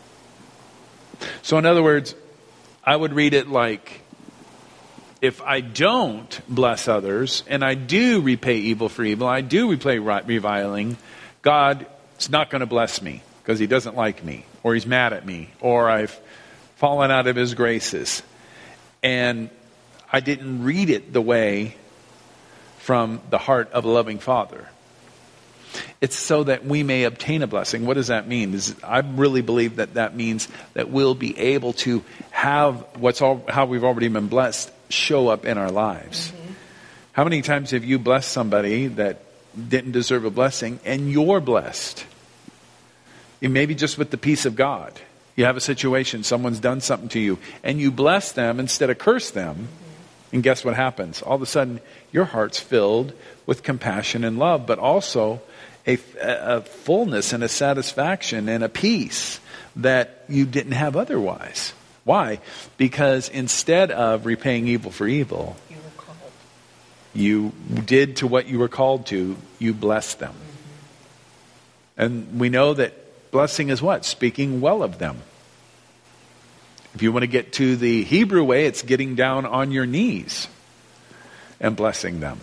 So in other words, I would read it like, if I don't bless others, and I do repay evil for evil, I do repay reviling, God is not going to bless me, because he doesn't like me, or he's mad at me, or I've fallen out of his graces. And I didn't read it the way from the heart of a loving Father. It's so that we may obtain a blessing. What does that mean? I really believe that means that we'll be able to have how we've already been blessed show up in our lives. Mm-hmm. How many times have you blessed somebody that didn't deserve a blessing, and you're blessed? Maybe just with the peace of God. You have a situation, someone's done something to you, and you bless them instead of curse them. Mm-hmm. And guess what happens? All of a sudden, your heart's filled with compassion and love, but also a fullness and a satisfaction and a peace that you didn't have otherwise. Why? Because instead of repaying evil for evil, you did to what you were called to, you blessed them. Mm-hmm. And we know that blessing is what? Speaking well of them. If you want to get to the Hebrew way, it's getting down on your knees and blessing them.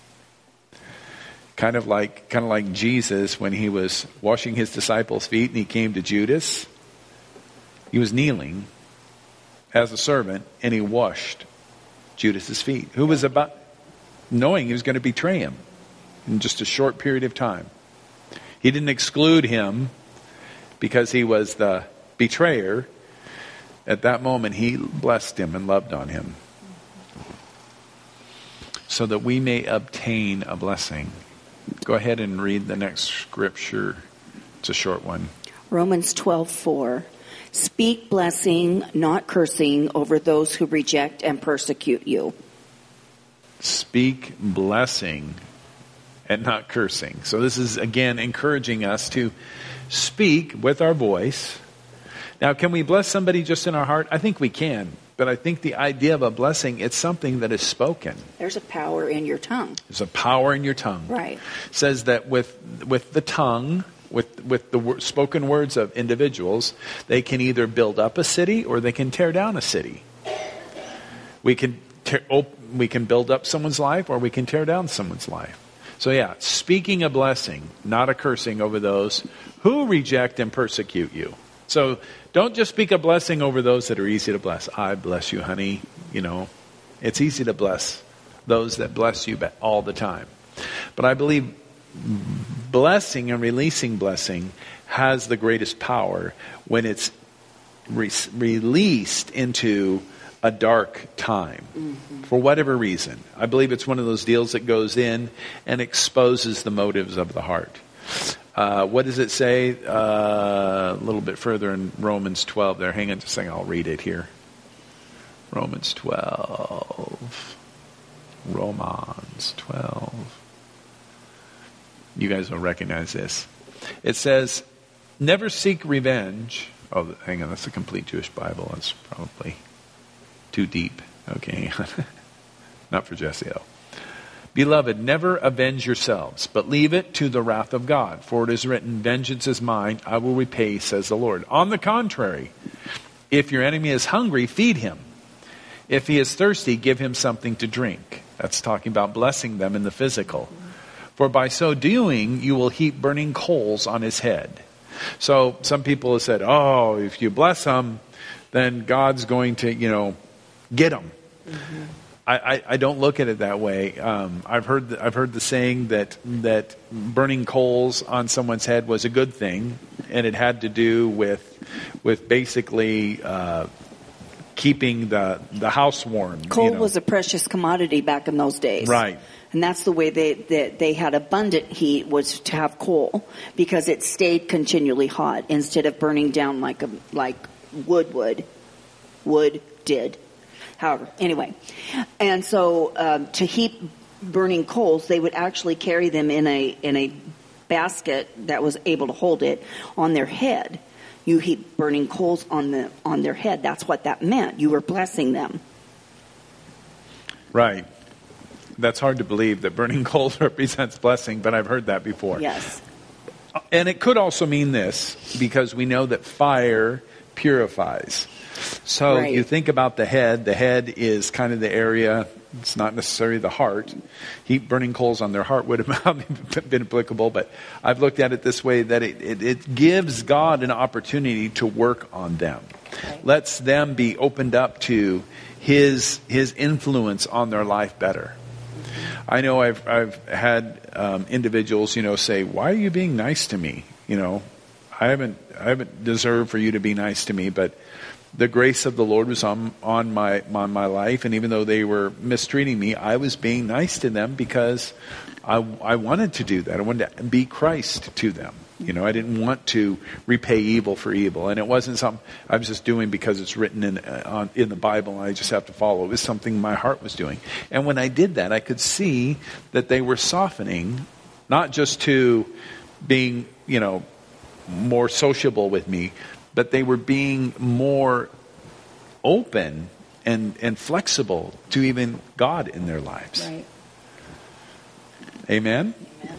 Kind of like Jesus when he was washing his disciples' feet and he came to Judas. He was kneeling as a servant and he washed Judas's feet, who was about knowing he was going to betray him in just a short period of time. He didn't exclude him because he was the betrayer. At that moment, he blessed him and loved on him so that we may obtain a blessing. Go ahead and read the next scripture. It's a short one. Romans 12:4. Speak blessing, not cursing, over those who reject and persecute you. Speak blessing and not cursing. So this is, again, encouraging us to speak with our voice. Now, can we bless somebody just in our heart? I think we can. But I think the idea of a blessing, it's something that is spoken. There's a power in your tongue. There's a power in your tongue. Right. It says that with the tongue, with the spoken words of individuals, they can either build up a city or they can tear down a city. We can build up someone's life or we can tear down someone's life. So yeah, speaking a blessing, not a cursing over those who reject and persecute you. So don't just speak a blessing over those that are easy to bless. I bless you, honey. You know, it's easy to bless those that bless you all the time. But I believe blessing and releasing blessing has the greatest power when it's released into a dark time. Mm-hmm. For whatever reason. I believe it's one of those deals that goes in and exposes the motives of the heart. What does it say a little bit further in Romans 12 there? Hang on just a second, I'll read it here. Romans 12. You guys will recognize this. It says, never seek revenge. Oh, hang on, that's a complete Jewish Bible. That's probably too deep. Okay. Not for Jesse, though. Beloved, never avenge yourselves, but leave it to the wrath of God. For it is written, vengeance is mine, I will repay, says the Lord. On the contrary, if your enemy is hungry, feed him. If he is thirsty, give him something to drink. That's talking about blessing them in the physical. For by so doing, you will heap burning coals on his head. So some people have said, oh, if you bless him, then God's going to, get him. Mm-hmm. I don't look at it that way. I've heard the saying that burning coals on someone's head was a good thing, and it had to do with basically keeping the house warm. Coal was a precious commodity back in those days, right? And that's the way they had abundant heat, was to have coal, because it stayed continually hot instead of burning down like wood did. However, anyway, and so to heap burning coals, they would actually carry them in a basket that was able to hold it on their head. You heap burning coals on their head. That's what that meant. You were blessing them. Right. That's hard to believe that burning coals represents blessing, but I've heard that before. Yes. And it could also mean this, because we know that fire purifies. So right. You think about the head. The head is kind of the area. It's not necessarily the heart. Heap burning coals on their heart would have been applicable, but I've looked at it this way, that it gives God an opportunity to work on them. Okay. Lets them be opened up to His influence on their life better. I know I've had individuals, say, "Why are you being nice to me? I haven't deserved for you to be nice to me, but the grace of the Lord was on my life, and even though they were mistreating me, I was being nice to them because I wanted to do that. I wanted to be Christ to them. I didn't want to repay evil for evil, and it wasn't something I was just doing because it's written in the Bible and I just have to follow. It was something my heart was doing. And when I did that, I could see that they were softening, not just to being, more sociable with me, but they were being more open and flexible to even God in their lives. Right. Amen? Amen.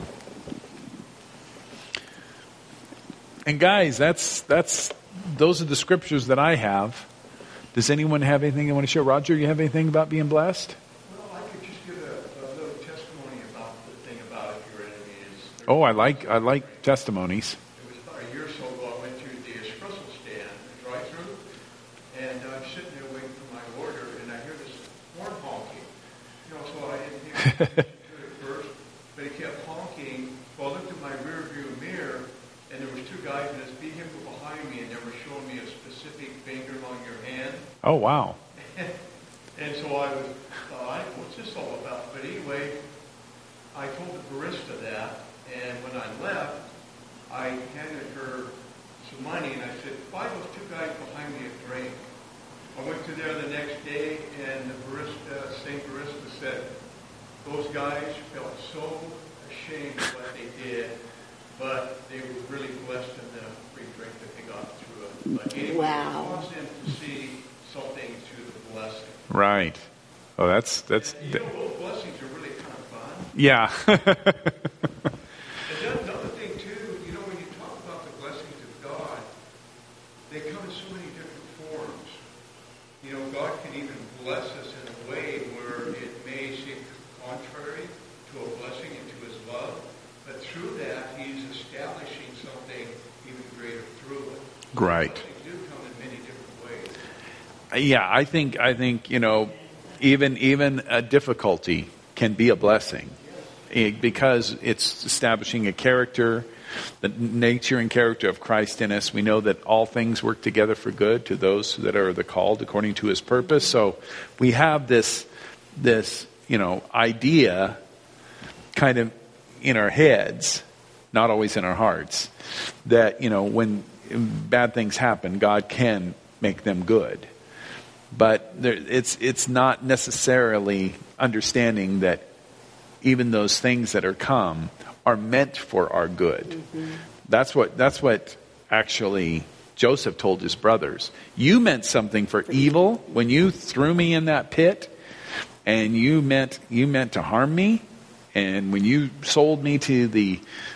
And guys, those are the scriptures that I have. Does anyone have anything they want to share? Roger, you have anything about being blessed? Well, I could just give a little testimony about the thing about if your enemy is... Oh, I like testimonies. It was about a year or so ago, I went to the espresso stand, the drive-thru, and I'm sitting there waiting for my order, and I hear this horn honking. So I didn't hear it at first, but it kept honking. Well, I looked at my rear view mirror, and there was two guys in this vehicle behind me, and they were showing me a specific finger on your hand. Oh, wow. And so I was thought, what's this all about? But anyway, I told the barista that, and when I left, I handed her some money, and I said, buy those two guys behind me a drink. I went to there the next day, and the same barista said, those guys felt so ashamed of what they did, but they were really blessed in the free drink that they got through it. But anyway, wow. It wants them to see something through the blessing. Right. Oh, that's. Those blessings are really kind of fun. Yeah. And then another thing too, when you talk about the blessings of God, they come in so many different forms. God can even bless us in a way where it may seem contrary to a blessing and to His love, but through that, He's establishing something even greater through it. Right. Blessings do come in many different ways. Yeah, I think even a difficulty can be a blessing, because it's establishing a character, the nature and character of Christ in us. We know that all things work together for good to those that are the called according to His purpose. So we have this idea kind of in our heads, not always in our hearts, that when bad things happen, God can make them good. But it's not necessarily understanding that even those things that are come are meant for our good. That's what actually Joseph told his brothers. You meant something for evil when you threw me in that pit, and you meant to harm me. And when you sold me to they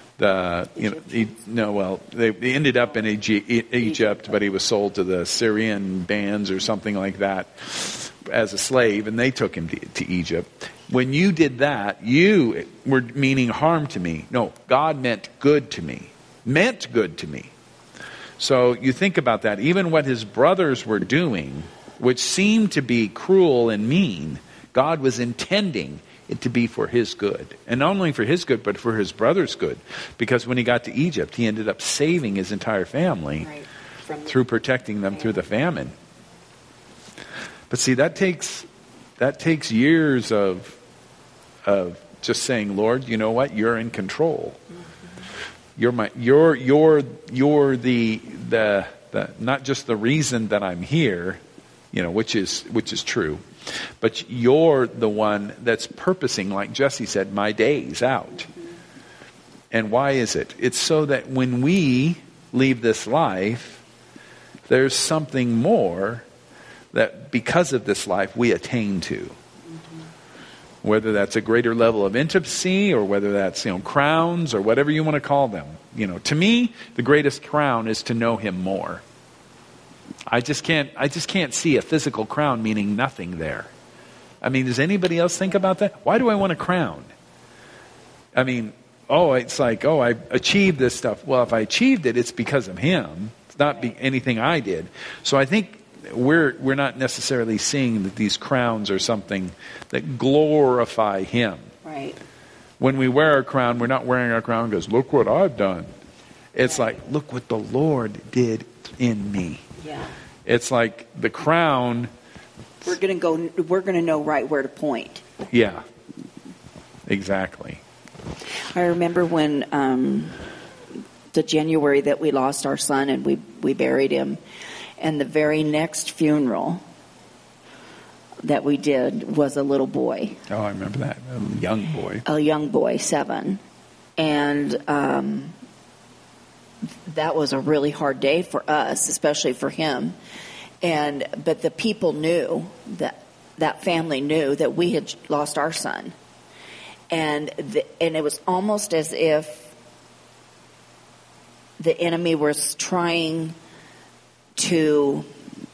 ended up in Egypt, but he was sold to the Syrian bands or something like that as a slave, and they took him to Egypt. When you did that, you were meaning harm to me. No, God meant good to me. Meant good to me. So you think about that. Even what his brothers were doing, which seemed to be cruel and mean, God was intending it to be for his good. And not only for his good, but for his brother's good. Because when he got to Egypt, he ended up saving his entire family through protecting them through the famine. But see, that takes years of just saying, Lord, you know what? You're in control. You're the not just the reason that I'm here, which is true, but you're the one that's purposing, like Jesse said, my days out. And why is it? It's so that when we leave this life, there's something more that because of this life we attain to. Whether that's a greater level of intimacy, or whether that's crowns, or whatever you want to call them. To me, the greatest crown is to know him more. I just can't see a physical crown meaning nothing there. I mean, does anybody else think about that? Why do I want a crown? I mean, it's like, I achieved this stuff. Well, if I achieved it, it's because of him. It's not anything I did. So I think we're not necessarily seeing that these crowns are something that glorify him. Right. When we wear a crown, we're not wearing our crown because look what I've done. It's like, look what the Lord did in me. Yeah. It's like the crown. We're going to know right where to point. Yeah. Exactly. I remember when the January that we lost our son and we buried him. And the very next funeral that we did was a little boy. Oh, I remember that. A young boy. A young boy, 7. And that was a really hard day for us, especially for him. But the people knew, that family knew that we had lost our son. And it was almost as if the enemy was trying to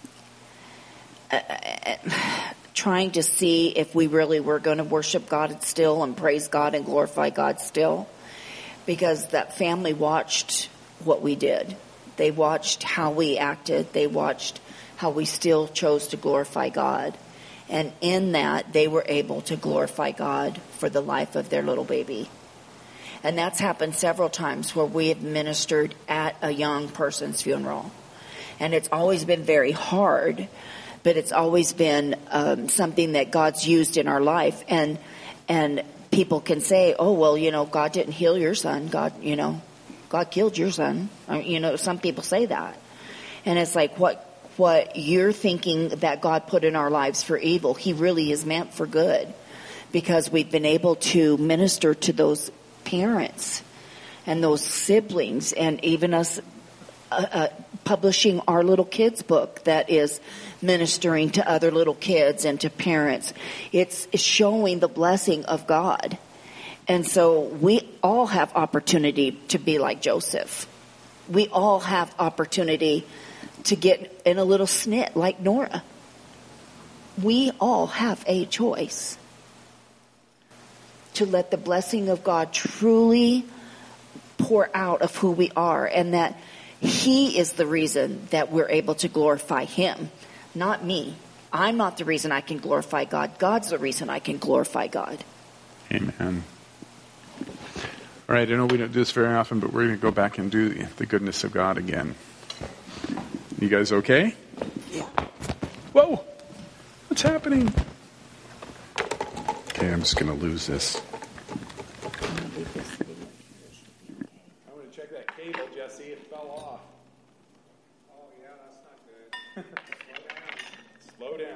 see if we really were going to worship God still and praise God and glorify God still, because that family watched what we did. They watched how we acted. They watched how we still chose to glorify God, and in that they were able to glorify God for the life of their little baby. And that's happened several times where we have ministered at a young person's funeral. And it's always been very hard, but it's always been something that God's used in our life. And people can say, oh, well, God didn't heal your son. God killed your son. Some people say that. And it's like what you're thinking that God put in our lives for evil, he really is meant for good, because we've been able to minister to those parents and those siblings, and even us publishing our little kids book that is ministering to other little kids and to parents. It's showing the blessing of God. And so we all have opportunity to be like Joseph. We all have opportunity to get in a little snit like Nora. We all have a choice to let the blessing of God truly pour out of who we are, and that he is the reason that we're able to glorify him, not me. I'm not the reason I can glorify God. God's the reason I can glorify God. Amen. All right, I know we don't do this very often, but we're going to go back and do the goodness of God again. You guys okay? Yeah. Whoa! What's happening? Okay, I'm just going to lose this. I'm going to check that cable, Jesse. It fell off. Oh, yeah, that's not good. Slow down.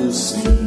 will sing.